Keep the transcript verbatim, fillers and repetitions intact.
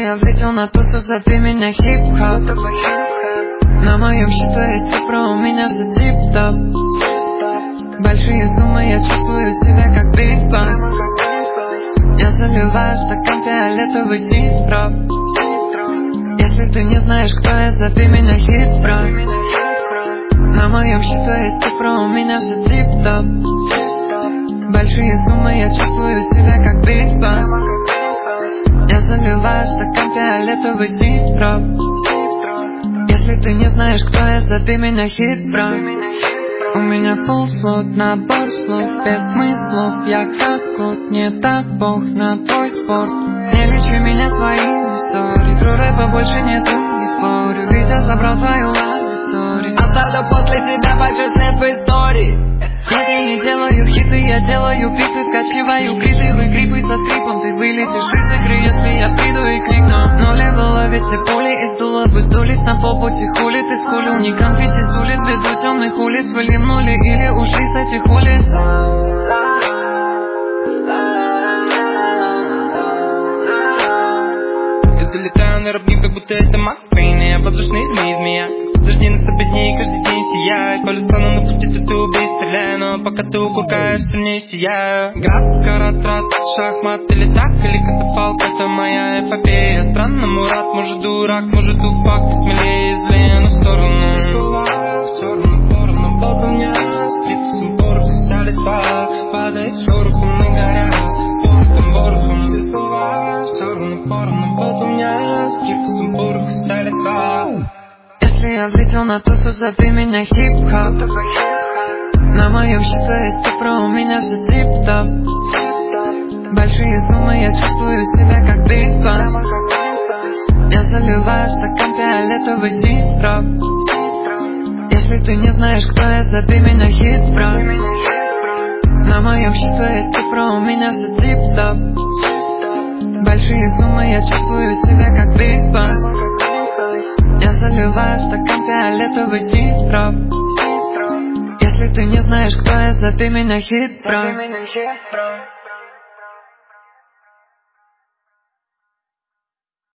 я влетел на тусу, зови меня хип-хоп. На моем счету есть цифра, у меня все тип-топ. Большие суммы, я чувствую себя как Биг Босс. Я заливаю в стакан фиолетовый сироп. Если ты не знаешь, кто я, зови меня хит-про. На моем счету есть цифра, у меня все тип-топ. Большие суммы, я чувствую себя как Биг Босс. Я заливаю в стакан фиолетовый сироп. Если ты не знаешь, кто я, зови меня хит-про. У меня full слот, набор слов, без смыслов. Я как кот, не так бог на твой спорт. Не лечи меня своими историями. Тру рэпа больше нету, не спорю. Витя забрал твою лаву, сори. Оставлю после себя большой след в истории. Нет, я не делаю хиты, я делаю биты. Скачиваю криты, вы гриппы со скрипом. Ты вылетишь из игры, если я приду и крикну. Нулевого ведь все пули из дула бы сдулись на полпути. Хули ты скулил, не конфетти с улиц. Беду темных улиц вы ливнули или ушли с этих улиц. Я залетаю на рабни, как будто это Макс Пейн. Я воздушный змей, змея. Дожди на сто дней, каждый день сияю. Коли стану на пути, то ты убей, стреляю. Но пока ты укуркаешь, сильнее сияю. Град, каратрат, шахмат или так, или катафалк, это моя эпопея. Странно, Мурат, может дурак, может туфак. Ты смелее, злее, но в сторону. В сторону, в сторону, вокруг меня. Скрипы сумбуров, писали слова. Падает шорохом на горях. Спортом, ворохом, все слова. В сторону, в сторону, вокруг меня. Скрипы сумбуров, писали слова. Если я влетел на тусу, зови меня хип-хоп. На моем счету есть цифра, у меня все тип-топ. Большие суммы, я чувствую себя как Биг Босс. Я заливаю в стакан фиолетовый сироп. Если ты не знаешь, кто я, зови меня хит-про. На моем счету есть цифра, у меня все тип-топ. Большие суммы, я чувствую себя как Биг Босс. Я заливаю в стакан фиолетовый сироп. Если ты не знаешь, кто я, зови меня хит-про.